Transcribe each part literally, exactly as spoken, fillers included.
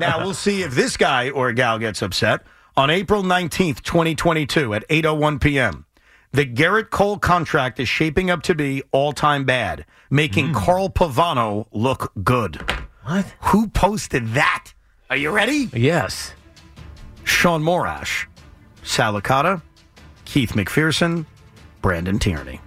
Now, we'll see if this guy or gal gets upset. On April nineteenth, twenty twenty-two at eight oh one p.m., the Garrett Cole contract is shaping up to be all-time bad, making mm. Carl Pavano look good. What? Who posted that? Are you ready? Yes. Sean Morash, Sal Licata, Keith McPherson, Brandon Tierney.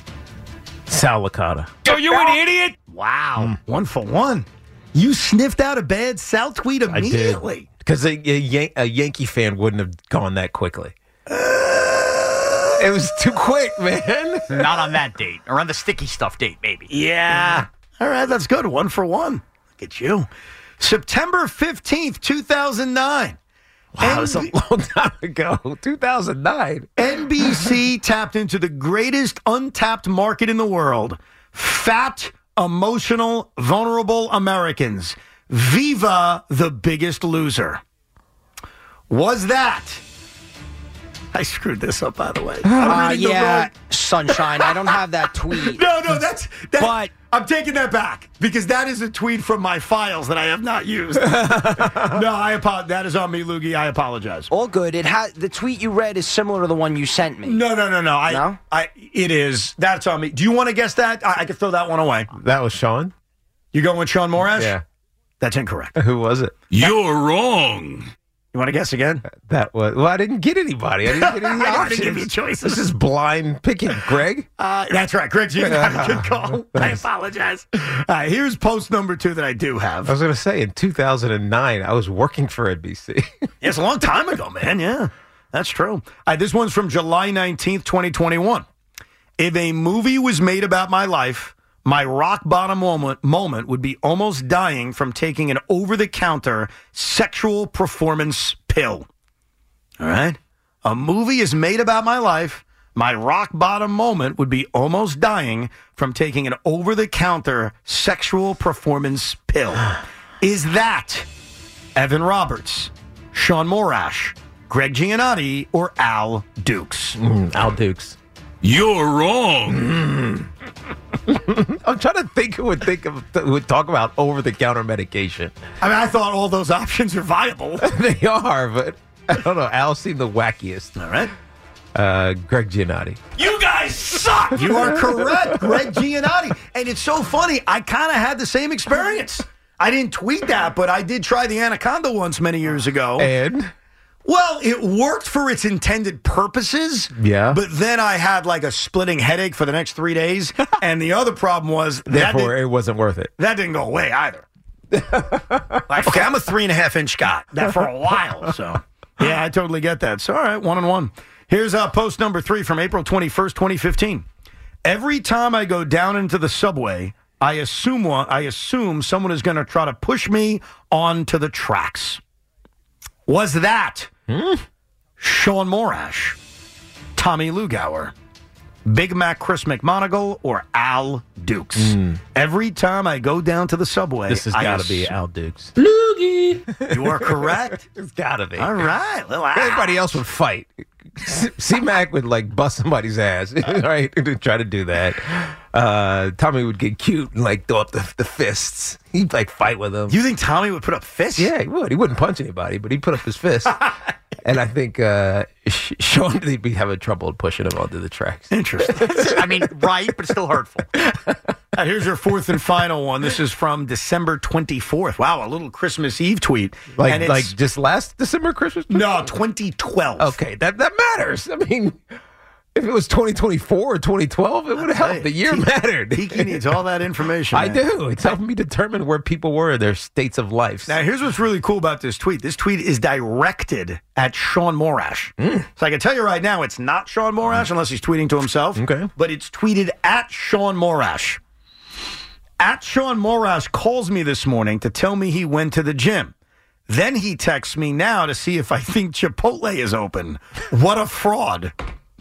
Sal Licata. Are you an idiot? Wow. Mm. One for one. You sniffed out a bad Sal tweet immediately. Because a, a, Yan- a Yankee fan wouldn't have gone that quickly. Uh, it was too quick, man. Not on that date. Or on the sticky stuff date, maybe. Yeah. All right, that's good. One for one. Look at you. September fifteenth, two thousand nine. Wow, that was a long time ago. two thousand nine. N B C tapped into the greatest untapped market in the world. Fat, emotional, vulnerable Americans. Viva the Biggest Loser. Was that? I screwed this up, by the way. Uh, yeah, Sunshine. I don't have that tweet. No, no, that's... That, but I'm taking that back because that is a tweet from my files that I have not used. no, I apologize. That is on me, Loogie. I apologize. All good. It ha- The tweet you read is similar to the one you sent me. No, no, no, no. I, no? I, it is. That's on me. Do you want to guess that? I, I can throw that one away. That was Sean? You going with Sean Morash? Yeah. That's incorrect. Who was it? You're wrong. You want to guess again? That was well. I didn't get anybody. I didn't get any I options. didn't give you choices. This is blind picking. Greg. Uh, that's right, Greg. You got a good call. I apologize. All right, here's post number two that I do have. I was going to say in two thousand nine, I was working for N B C. It's a long time ago, man. Yeah, that's true. All right, this one's from July nineteenth, twenty twenty-one. If a movie was made about my life, my rock bottom moment, moment would be almost dying from taking an over-the-counter sexual performance pill. All right? A movie is made about my life. My rock bottom moment would be almost dying from taking an over-the-counter sexual performance pill. Is that Evan Roberts, Sean Morash, Greg Giannotti, or Al Dukes? Mm, Al Dukes. You're wrong. Mm. I'm trying to think who would think of who would talk about over-the-counter medication. I mean, I thought all those options are viable. They are, but I don't know. Al seemed the wackiest. All right. Uh, Greg Giannotti. You guys suck. You are correct, Greg Giannotti. And it's so funny. I kind of had the same experience. I didn't tweet that, but I did try the Anaconda once many years ago. And? Well, it worked for its intended purposes. Yeah. But then I had like a splitting headache for the next three days. And the other problem was... Therefore, it wasn't worth it. That didn't go away either. Like, okay, I'm a three and a half inch guy. That for a while. So, yeah, I totally get that. So, all right, one and one. Here's uh, post number three from April twenty-first, twenty fifteen. Every time I go down into the subway, I assume one, I assume someone is going to try to push me onto the tracks. Was that hmm? Sean Morash, Tommy Lugauer, Big Mac Chris McMonagle, or Al Dukes? Mm. Every time I go down to the subway, this has got to assume- be Al Dukes. Loogie, you are correct. It's got to be. All right, little Al. Everybody else would fight. C-Mac would like bust somebody's ass, right? To try to do that. Uh, Tommy would get cute and like throw up the, the fists. He'd like fight with them. You think Tommy would put up fists? Yeah, he would. He wouldn't punch anybody, but he'd put up his fists. And I think uh, Sean would be having trouble pushing him onto the tracks. Interesting. I mean, right, but still hurtful. Right, here's your fourth and final one. This is from December twenty-fourth. Wow, a little Christmas Eve tweet. Like, and like just last December Christmas? No, twenty twelve. Okay, that, that matters. I mean, if it was twenty twenty-four or twenty twelve, it would have helped. The year T- mattered. Tiki needs all that information. I man. do. It's helping me determine where people were in their states of life. Now, here's what's really cool about this tweet. This tweet is directed at Sean Morash. Mm. So I can tell you right now, it's not Sean Morash mm. unless he's tweeting to himself. Okay. But it's tweeted at Sean Morash. At Sean Morash calls me this morning to tell me he went to the gym. Then he texts me now to see if I think Chipotle is open. What a fraud.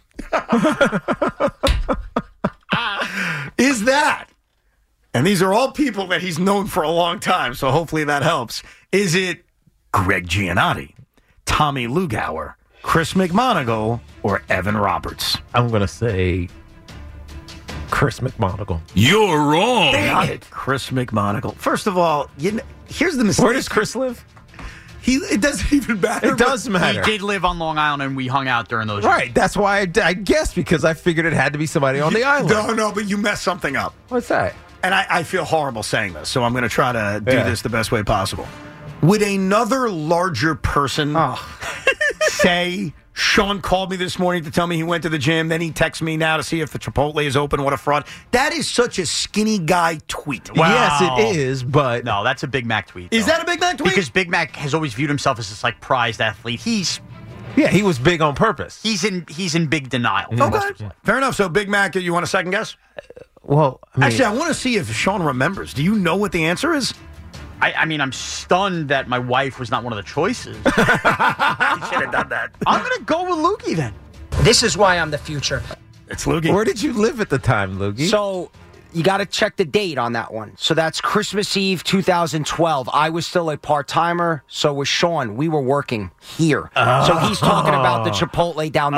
Is that? And these are all people that he's known for a long time, so hopefully that helps. Is it Greg Giannotti, Tommy Lugauer, Chris McMonagle, or Evan Roberts? I'm going to say Chris McMonagle. You're wrong. Dang it. Chris McMonagle. First of all, you know, here's the mistake. Where does Chris live? He, it doesn't even matter. It does He matter. did live on Long Island, and we hung out during those years. Right. That's why I, I guessed, because I figured it had to be somebody on the island. No, no, but you messed something up. What's that? And I, I feel horrible saying this, so I'm going to try to do Yeah. this the best way possible. Would another larger person say, Sean called me this morning to tell me he went to the gym, then he texts me now to see if the Chipotle is open? What a fraud. That is such a skinny guy tweet. Wow. Yes, it is, but No, that's a Big Mac tweet. Is though. that a Big Mac tweet? Because Big Mac has always viewed himself as this like prized athlete. He's yeah, he was big on purpose. he's in he's in big denial. Okay, fair enough. So Big Mac, you want a second guess? Well, I mean, Actually, I want to see if Sean remembers. Do you know what the answer is? I, I mean, I'm stunned that my wife was not one of the choices. You should have done that. I'm gonna go with Lukey then. This is why I'm the future. It's Loogie. where did you live at the time, Loogie? So you got to check the date on that one. So that's Christmas Eve two thousand twelve. I was still a part-timer. So was Sean. We were working here. So he's talking about the Chipotle down the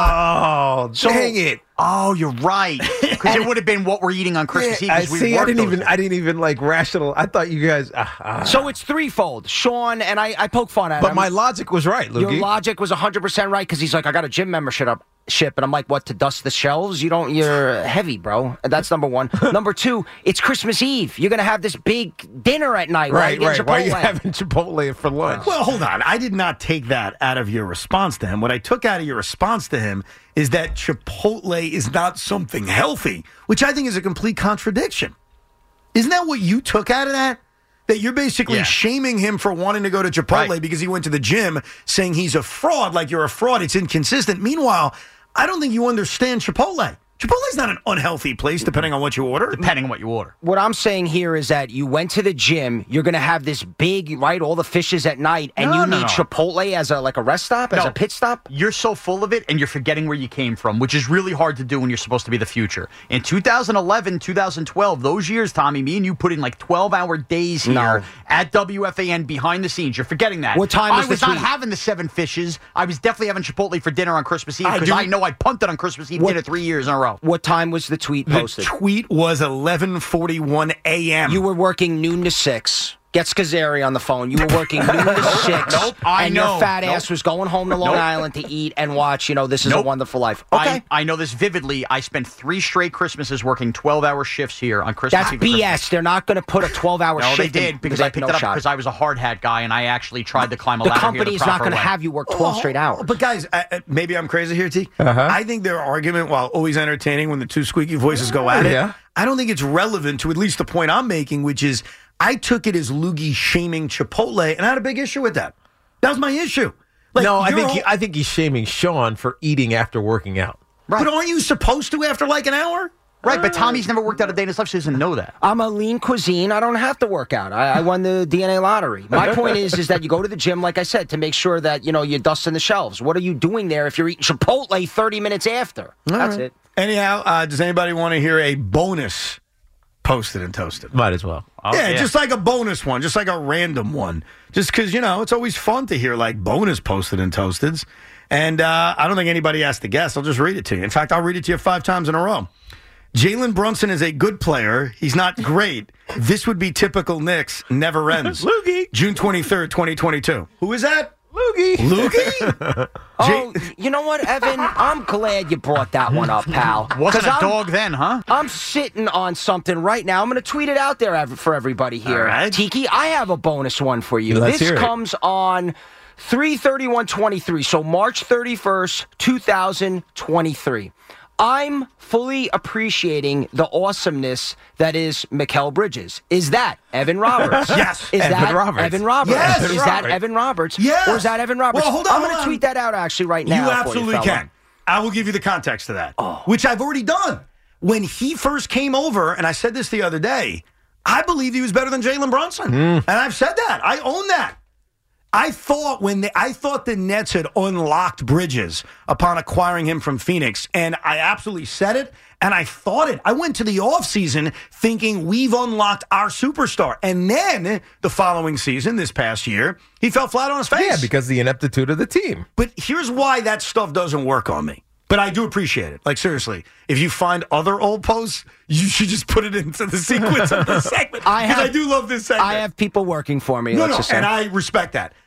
block. oh, So- dang it! Oh, you're right. Because it would have been what we're eating on Christmas Eve. I 'cause we see. I worked didn't those even. days. I didn't even like rational. I thought you guys. Uh, uh, So it's threefold. Sean, and I, I poke fun at but him. my logic was right, Your Loogie. logic was one hundred percent right because he's like, I got a gym membership up. Ship and I'm like, what, to dust the shelves? You don't, you're heavy, bro. That's number one. Number two, it's Christmas Eve. You're gonna have this big dinner at night, right, right? right. Why are you having Chipotle for lunch? Well, hold on. I did not take that out of your response to him. What I took out of your response to him is that Chipotle is not something healthy, which I think is a complete contradiction. Isn't that what you took out of that? That you're basically Yeah. shaming him for wanting to go to Chipotle Right. because he went to the gym, saying he's a fraud, like you're a fraud. It's inconsistent. Meanwhile, I don't think you understand Chipotle. Chipotle's not an unhealthy place, depending on what you order. Depending on what you order. What I'm saying here is that you went to the gym. You're gonna have this big, right? All the fishes at night, and No, you no, need no. Chipotle as a like a rest stop, as No. a pit stop. You're so full of it and you're forgetting where you came from, which is really hard to do when you're supposed to be the future. In two thousand eleven, two thousand twelve, those years, Tommy, me and you put in like twelve-hour days here No. at W F A N behind the scenes. You're forgetting that. What time I was the was not tweet? having the seven fishes. I was definitely having Chipotle for dinner on Christmas Eve I because do- I, know I punted on Christmas Eve What- dinner three years in a row. What time was the tweet The posted? tweet was eleven forty-one a.m. You were working noon to six. Get Scazzeri on the phone. You were working noon to six. Nope, I and know. your fat Nope. ass was going home to Long Nope. Island to eat and watch, you know, This Is Nope. a Wonderful Life. Okay. I, I know this vividly. I spent three straight Christmases working twelve-hour shifts here on Christmas That's Eve. and B Christmas S. They're not going to put a twelve-hour No, shift they in did because I like, picked no it up shot. because I was a hard hat guy and I actually tried to climb a The ladder company here is the not proper going to way. have you work twelve straight hours. But guys, I, I- maybe I'm crazy here, T. Uh-huh. I think their argument, while always entertaining when the two squeaky voices go at it, Yeah. I don't think it's relevant to at least the point I'm making, which is I took it as Loogie shaming Chipotle, and I had a big issue with that. That was my issue. Like, no, I you're think all- he, I think he's shaming Sean for eating after working out. But aren't you supposed to after like an hour? Right, but Tommy's never worked out a day in his life, so he doesn't know that. I'm a lean cuisine. I don't have to work out. I, I won the D N A lottery. My point is, is that you go to the gym, like I said, to make sure that you know you're dusting the shelves. What are you doing there if you're eating Chipotle thirty minutes after? That's it. Anyhow, uh, does anybody want to hear a bonus posted and toasted? Might as well. Oh, yeah, just like a bonus one, just like a random one. Just because, you know, it's always fun to hear like bonus posted and toasteds. And uh, I don't think anybody has to guess. I'll just read it to you. In fact, I'll read it to you five times in a row. Jalen Brunson is a good player. He's not great. This would be typical Knicks. Never ends. Loogie. June twenty-third, twenty twenty-two. Who is that? Loogie. Loogie? Oh, you know what, Evan? I'm glad you brought that one up, pal. Wasn't 'Cause a I'm- dog then, huh? I'm sitting on something right now. I'm going to tweet it out there ev- for everybody here. All right. Tiki, I have a bonus one for you. Let's this hear it. comes on three thirty-one twenty-three, so March thirty-first, twenty twenty-three. I'm fully appreciating the awesomeness that is Mikal Bridges. Is that Evan Roberts? Yes, Is Evan that Roberts. Evan Roberts? Yes, Is Evan that Roberts. Evan Roberts? Yes. Or is that Evan Roberts? Well, hold on, I'm hold going to on. tweet that out actually right now. You for absolutely fella. can. I will give you the context to that, which I've already done. When he first came over, and I said this the other day, I believed he was better than Jalen Brunson, and I've said that. I own that. I thought when the, I thought the Nets had unlocked Bridges upon acquiring him from Phoenix, and I absolutely said it, and I thought it. I went to the offseason thinking we've unlocked our superstar. And then the following season, this past year, he fell flat on his face. Yeah, because the ineptitude of the team. But here's why that stuff doesn't work on me. But I do appreciate it. Like, seriously, if you find other old posts, you should just put it into the sequence of the segment. I Because have- I do love this segment. I have people working for me. no, let's no, just say. and I respect that.